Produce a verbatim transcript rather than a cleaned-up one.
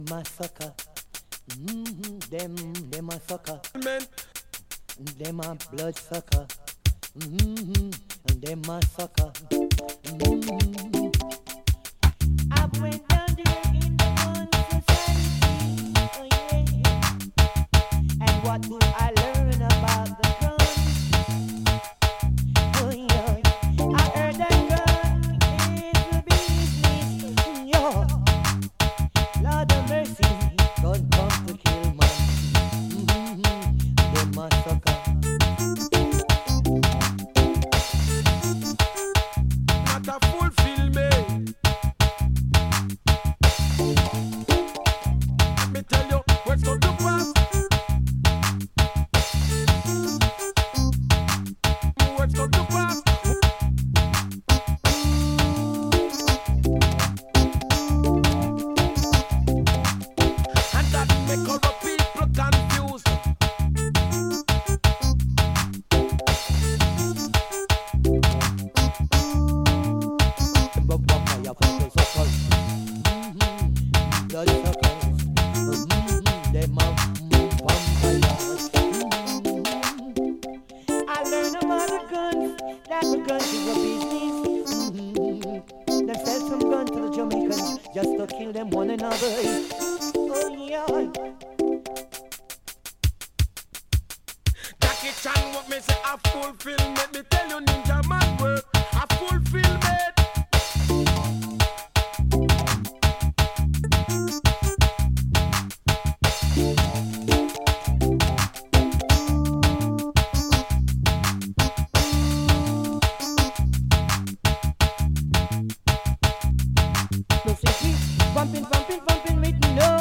My sucker, mm-hmm. them, them a sucker, Man. them a blood sucker, mm-hmm. and them a sucker. Mm-hmm. I went down there in the one society, oh yeah. And what do I learn about the gun? Oh yeah, I heard that gun is the business, yeah. Lord of mercy, gun come to kill man. Mm-hmm. Them a sucker. Not a fulfill me. Let me tell you what's going to pass. What's going to pass? And that make all the people confused. Them vampire fuckers suckers. Mm-hmm. Blood suckers. Mm-hmm. Them a vampires. Mm-hmm. I learned about the guns. That the guns is a business. Mm-hmm. They sell some guns to the Jamaicans just to kill them one another. Oh yeah. Jackie Chan what me say a fulfill. Let me tell you ninja man work. A fulfill.